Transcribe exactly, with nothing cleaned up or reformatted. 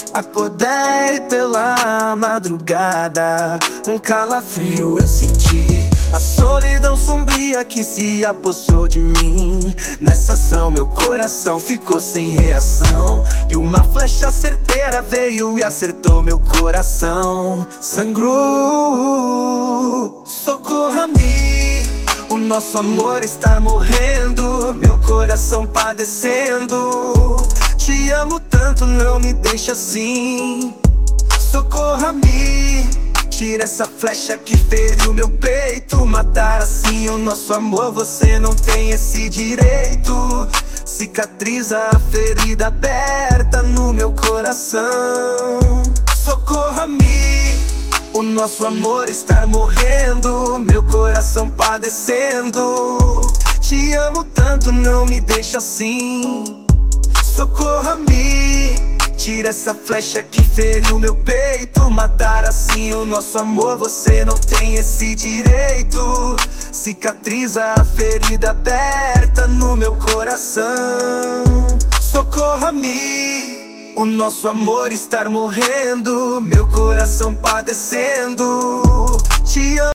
Acordei pela madrugada, um calafrio eu senti. A solidão sombria que se apossou de mim. Nessa ação meu coração ficou sem reação, e uma flecha certeira veio e acertou meu coração. Sangrou, socorra-me, o nosso amor está morrendo, meu coração padecendo. Te amo tanto, não me deixa assim. Socorra-me, tira essa flecha que feriu meu peito. Matar assim o nosso amor, você não tem esse direito. Cicatriza a ferida aberta no meu coração. Socorra-me, o nosso amor está morrendo, meu coração padecendo. Te amo tanto, não me deixa assim. Socorra-me, tira essa flecha que feriu meu peito. Matar assim o nosso amor, você não tem esse direito. Cicatriza a ferida aberta no meu coração. Socorra-me, o nosso amor está morrendo, meu coração padecendo. Te amo.